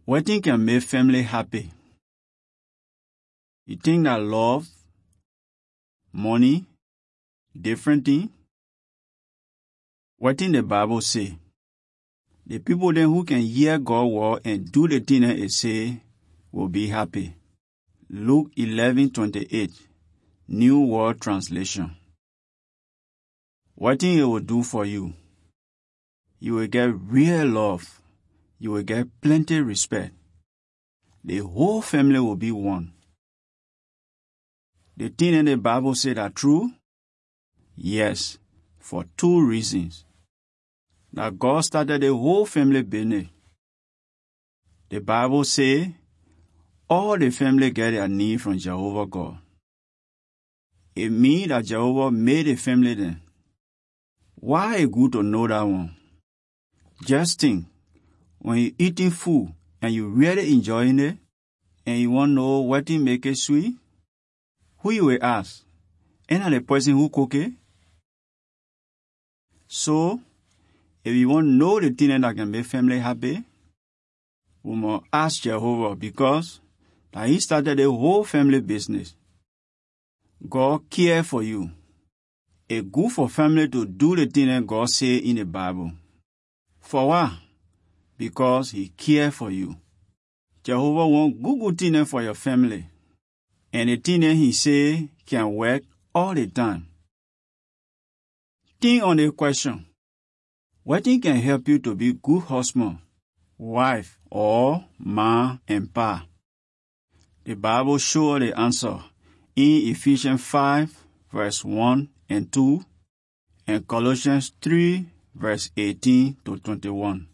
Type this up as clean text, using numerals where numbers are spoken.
Wetin can make family happy? You think that love, money, different thing? Wetin the Bible say? The people then who can hear God's word and do the thing that it say will be happy. Luke 11:28, New World Translation. Wetin it will do for you? You will get real love. You will get plenty respect. The whole family will be one. The thing in the Bible say that true? Yes, for two reasons. That God started the whole family business. The Bible say all the family get their need from Jehovah God. It means that Jehovah made the family then. Why is it good to know that one? Just think, when you eating food and you really enjoying it, and you want to know what thing make it sweet, who you will ask? Ain't that the person who cook it? So, if you want to know the thing that can make family happy, we must ask Jehovah because that He started the whole family business. God care for you. It's good for family to do the thing that God say in the Bible. For what? Because He care for you. Jehovah want good things for your family. And the thing that He say can work all the time. Think on the question. What thing can help you to be good husband, wife, or ma and pa? The Bible shows the answer in Ephesians 5, verse 1 and 2, and Colossians 3, verse 18 to 21.